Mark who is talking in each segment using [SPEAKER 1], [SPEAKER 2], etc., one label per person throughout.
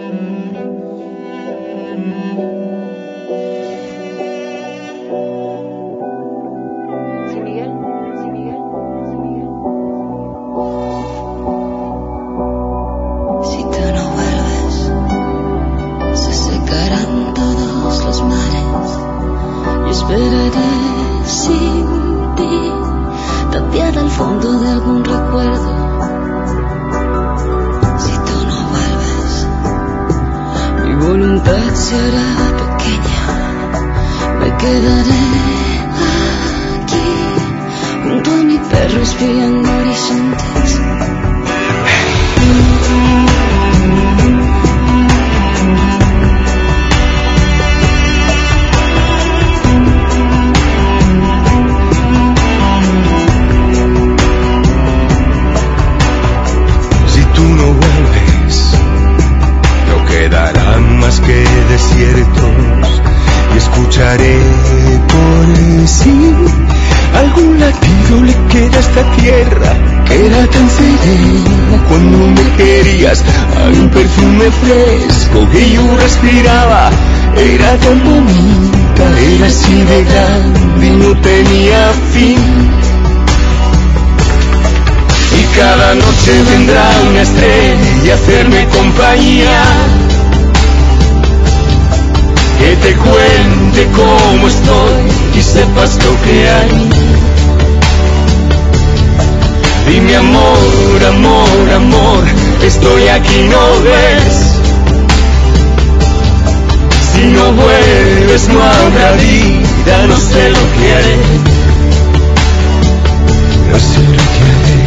[SPEAKER 1] Si tú no vuelves, se secarán todos los mares. Yo esperaré sin ti, tapiada al fondo de algún recuerdo. Si tú no vuelves, mi voluntad se hará pequeña. Me quedaré aquí, junto a mi perro espiando horizontes.
[SPEAKER 2] Si tú no vuelves, no quedarán más que desiertos, y escucharé por sí algún latido le queda a esta tierra que era tan serena cuando me querías. Había un perfume fresco que yo respiraba, era tan bonita, era así de grande y no tenía fin. Y cada noche vendrá una estrella a hacerme compañía, que te cuente cómo estoy y sepas lo que hay. Dime amor, amor, amor, estoy aquí, ¿no ves? Si no vuelves no habrá vida, no sé lo que haré, no sé lo que haré.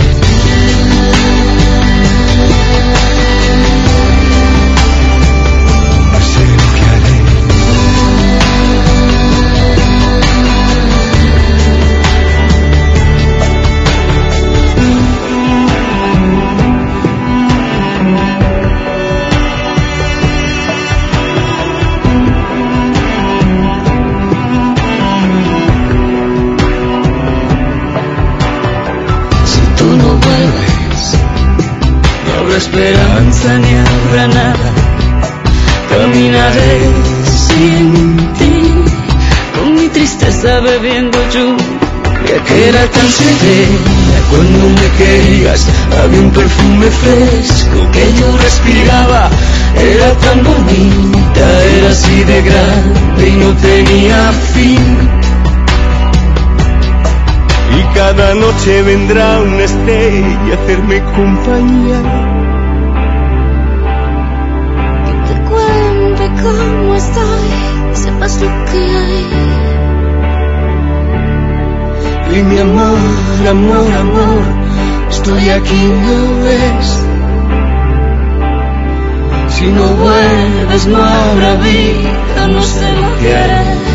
[SPEAKER 1] Esperanza ni habrá nada, caminaré sin ti, con mi tristeza bebiendo lluvia que era tan serena cuando me querías. Había un perfume fresco que yo respiraba, era tan bonita, era así de grande y no tenía fin.
[SPEAKER 2] Y cada noche vendrá una estrella a hacerme compañía,
[SPEAKER 1] cómo estoy, sepas lo que hay.
[SPEAKER 2] Y mi amor, amor, amor, estoy aquí, ¿no ves?
[SPEAKER 1] Si no vuelves no habrá vida, no sé lo que haré.